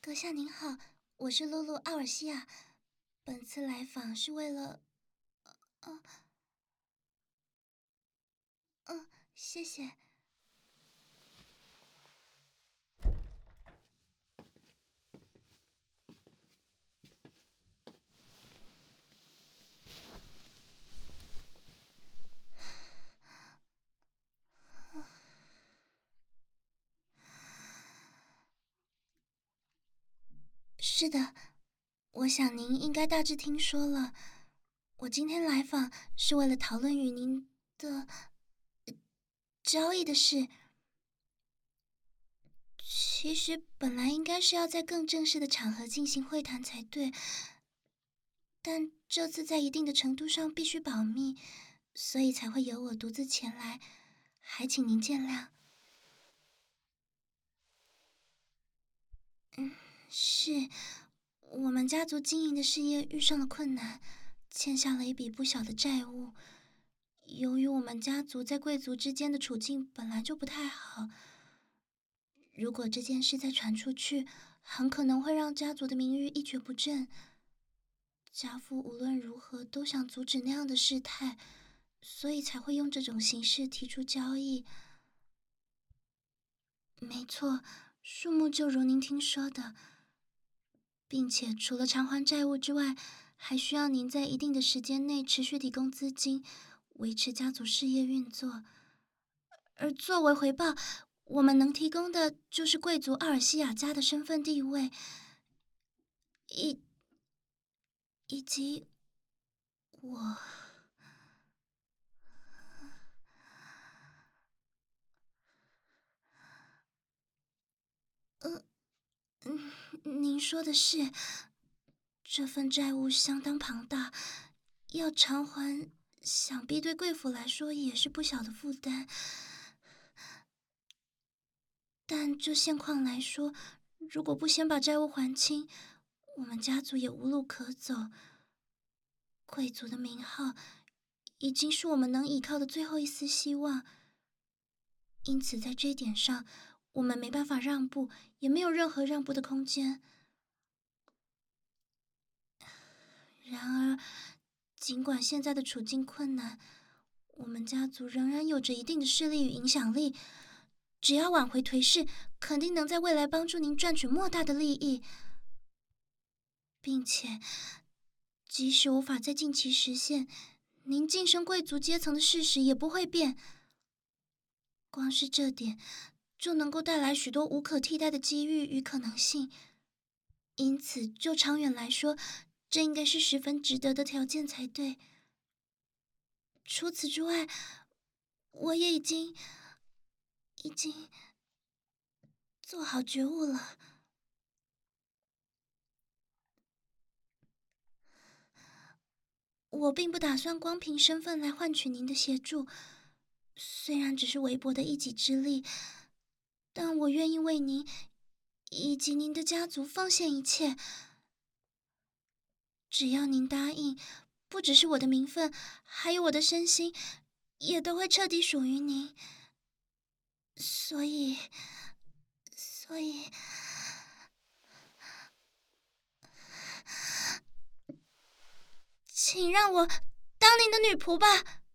阁下您好，我是露露·奥尔西亚，本次来访是为了……嗯谢谢。是的，我想您应该大致听说了。我今天来访是为了讨论与您的交易的事。其实本来应该是要在更正式的场合进行会谈才对，但这次在一定的程度上必须保密，所以才会由我独自前来，还请您见谅。是，我们家族经营的事业遇上了困难，欠下了一笔不小的债务。由于我们家族在贵族之间的处境本来就不太好，如果这件事再传出去，很可能会让家族的名誉一蹶不振。家父无论如何都想阻止那样的事态，所以才会用这种形式提出交易。没错，数目就如您听说的，并且除了偿还债务之外，还需要您在一定的时间内持续提供资金，维持家族事业运作。而作为回报，我们能提供的就是贵族奥尔西亚家的身份地位，以以及我。您说的是，这份债务相当庞大，要偿还，想必对贵府来说也是不小的负担。但就现况来说，如果不先把债务还清，我们家族也无路可走。贵族的名号已经是我们能依靠的最后一丝希望，因此在这一点上，我们没办法让步，也没有任何让步的空间。然而，尽管现在的处境困难，我们家族仍然有着一定的势力与影响力。只要挽回颓势，肯定能在未来帮助您赚取莫大的利益，并且，即使无法在近期实现，您晋升贵族阶层的事实也不会变。光是这点，就能够带来许多无可替代的机遇与可能性。因此，就长远来说，这应该是十分值得的条件才对。除此之外，我也已经做好觉悟了。我并不打算光凭身份来换取您的协助，虽然只是微薄的一己之力，但我愿意为您以及您的家族奉献一切。只要您答应，不只是我的名分，还有我的身心，也都会彻底属于您。所以，所以，请让我当您的女仆吧。